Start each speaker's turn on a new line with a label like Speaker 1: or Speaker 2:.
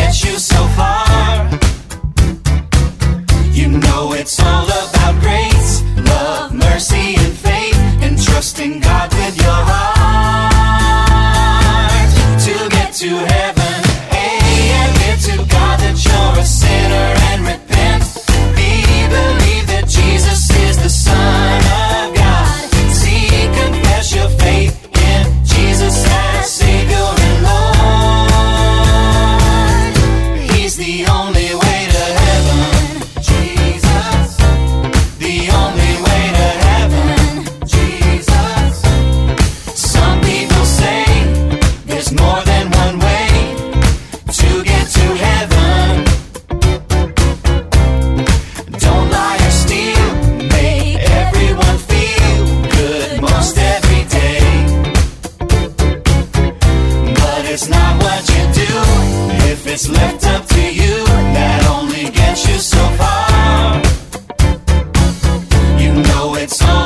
Speaker 1: gets you so far. You know it's all about grace, love, mercy, and faith, and trusting God with your heart to get to heaven. Hey, admit to God that you're a sinner and repent. Believe that Jesus is the Son of God. See, confess your faith in Jesus as Savior and Lord. He's the only way to heaven. Jesus, the only way to heaven. Jesus. Some people say there's more than one way to get to heaven. Don't lie or steal, make everyone feel good most every day. But it's not what you do, if it's left up to you, that only gets you so far. You know it's all